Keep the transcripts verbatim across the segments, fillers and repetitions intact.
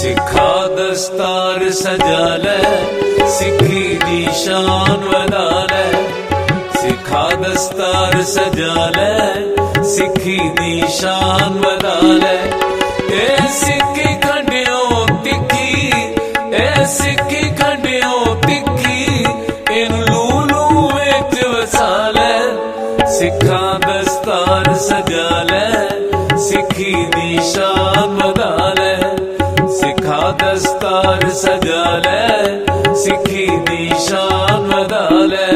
सिखा दस्तार सजा ले, सिखी दी शान वधा ले। सिखा दस्तार सजा ले, सिखी दी शान वधा ले। ए सिक्की खंडियों तिखी, ए सिक्की खंडियों तिखी, इन लूलू विच वसा ले। सिखा दस्तार सजा ले, सिखी दी शान वधा ले। सिखा दस्तार सजा ले, सिखी दी शान वधा ले।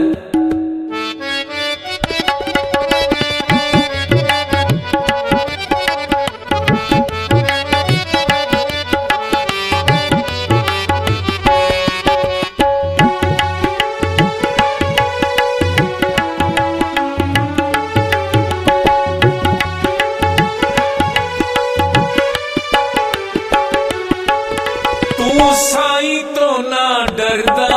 तू साईं तो ना डरदा,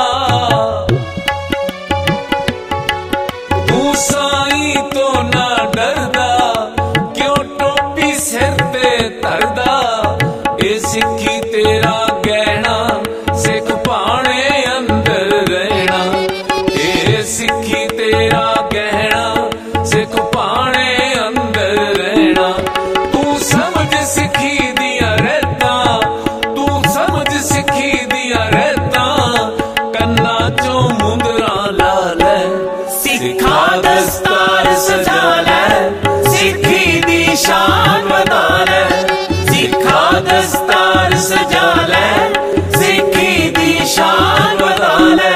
तू साईं तो ना डरदा, क्यों टोपी सिर ते धरदा। ए सिक्खी तेरा गहना, सिख पाने अंदर रहना। ए सिक्खी तेरा गहना, सिख पाने अंदर रहना। तू समझ सिक्खी दिया रहता, तू समझ सिक्खी दिया रहता, कन्ना चो मुंदरा ला ले। सिखा दस्तार सजा ले, सिक्खी दी शान वधा ले। सिखा दस्तार सजा ले, सिक्खी दी शान वधा ले।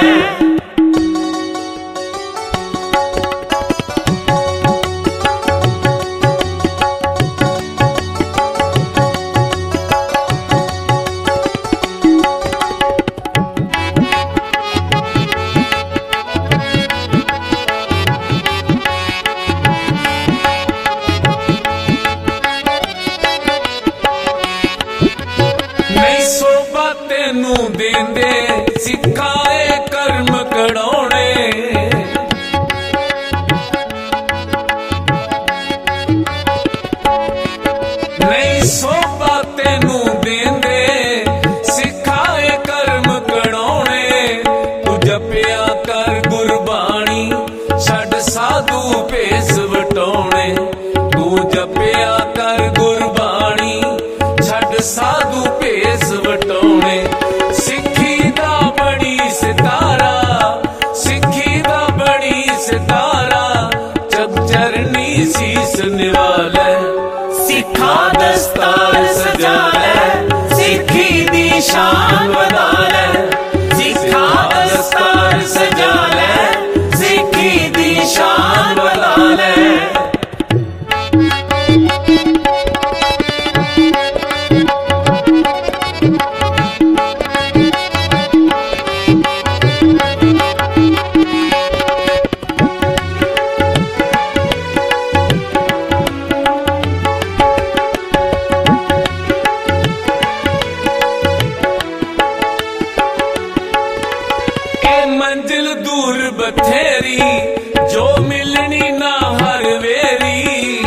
नहीं सोभा तेनू देंदे, सिखाए कर्म कढ़ाउणे। नहीं सोभा तेनू देंदे, सिखाए कर्म कढ़ाउणे। तू जपिया कर गुरबाणी, छड्ड साधु भेस वटाउणे। तू जपिया कर गुरबाणी, छड्ड साधु भेस वटाउणे। सिक्खी दा बड़ी सितारा, सिक्खी दा बड़ी सितारा, जब चरनी सीस निवाले। सिखा दस्तार सजा ले, सिक्खी दी शान वधा ले। सिखा दस्तार सजा ले, सिक्खी दी शान वधा ले। मंजिल दूर बथेरी, जो मिलनी ना हर वेरी।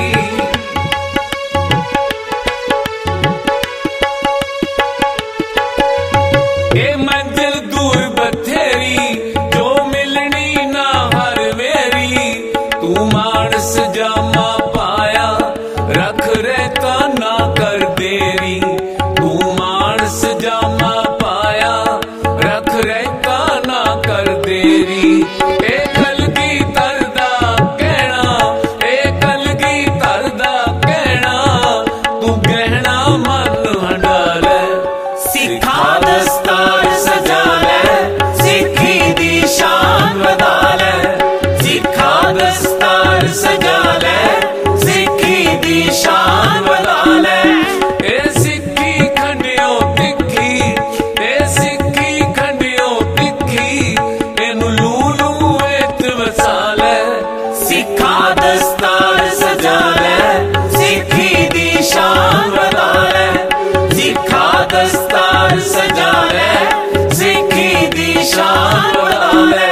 ए मंजिल दूर बथेरी, जो मिलनी ना हर वेरी। तू मानस जामा पाया, रख रहता ना कर देरी। तू मानस जामा पाया, रख रहता ना कर देरी। ए कलगी तरदा कहना, ए कलगी तरदा कहना, तू गहना मन हंडा ले। सिखा दस्तार सजा ले, सिक्खी दी शान वधा ले। सिखा दस्तार सजा ले, सिक्खी दी शान वधा ले। ए सिक्खी खंडियों तिखी, ए सिक्खी खंडियों तिखी, इन लूलू विच वसा ले। सिखा दस्तार सजा ले, सिक्खी दी शान वधा ले। सिखा दस्तार सजा ले, सिक्खी दी शान वधा ले।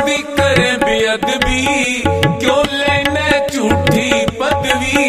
दी करे बेअदबी, क्यों लेने झूठी पदवी।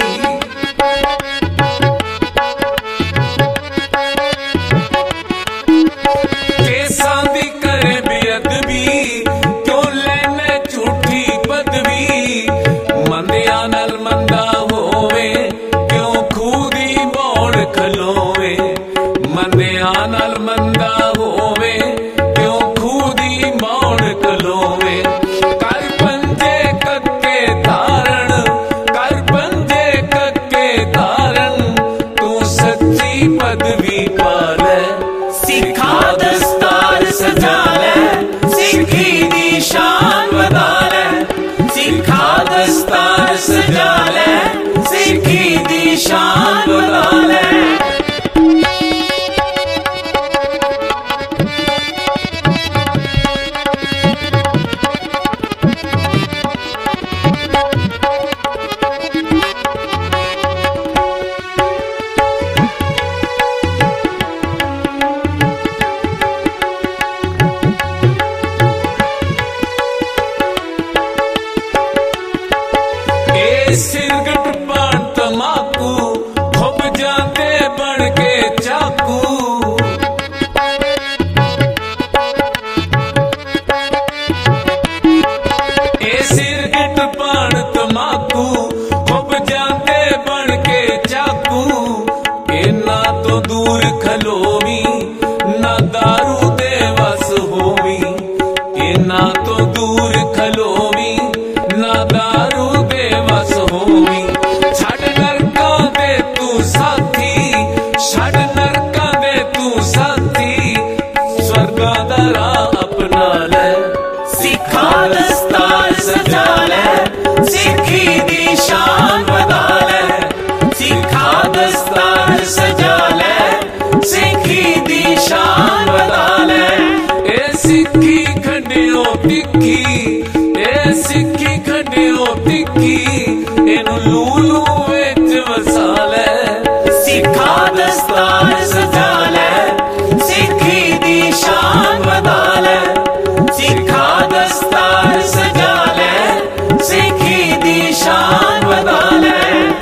केसां दी करे बेअदबी, क्यों लेने झूठी पदवी। मंदियां नाल मंदा होवे, क्यों खूदी मौड़ खलोवे। मंदियां नाल मंदा होवे, क्यों खूदी मौड़ खलोवे। कर पंजे कक्के धारण, कर पंजे कक्के धारण, तू सच्ची पदवी पाले। सिखा दस्तार सजा ले, सिखी दी शान वधा ले। सिखा दस्तार सजा ले, सिखी दी शान वधा ले। सिरगट पान तमाकू, खुब जाते बन के चाकू। ए सिरगट पान तमाकू, खुब जाते बन के चाकू। ए ना तो दूर खलोवी, ना दारू दे वस होवी। ए ना तो दूर खलोवी, ना दारू दे वस होवी। छड़ नरकां दे तू साथी, छड़ नरकां दे तू साथी, स्वर्गां दा राह अपना ले। सिखा दस्तार सजा ले, सिखी दी शान वधा ले। सिखा दस्तार सजा ले, सिखी दी शान वधा ले। ए सिक्खी खंडियो तिखी, ए सिक्खी खंडियो तिखी, इनू लूलू विच वसा ले। सिखा दस्तार सजा ले, सिखी दी शान वधा ले। सिखा दस्तार सजा ले, सिखी दी शान वधा ले।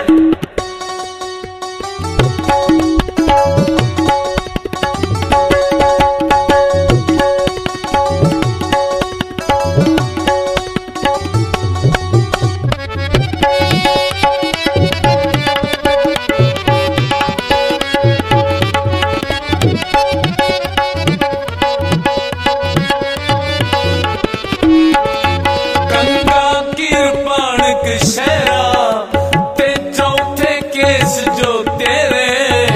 कंगा किरपाणक शहरा, ते चौथे केस जो तेरे।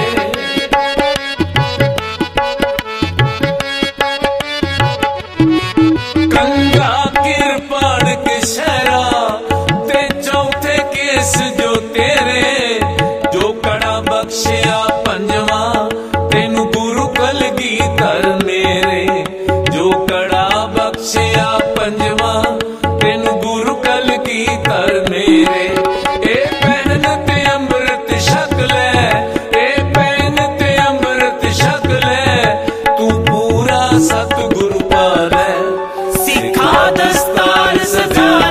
कंगा किरपाणक शहरा, ते चौथे केस जो तेरे। जो कड़ा बख्शिया पंजवा, तेनू गुरु कलगीधर मेरे। जो कड़ा बख्शिया पंजवा, तेनू गुरु कलगीधर मेरे। ए पैन ते अमृत छक ले, ए पैन ते अमृत छक ले, तू पूरा सतगुरु पाले। सिखा दस्तार सजा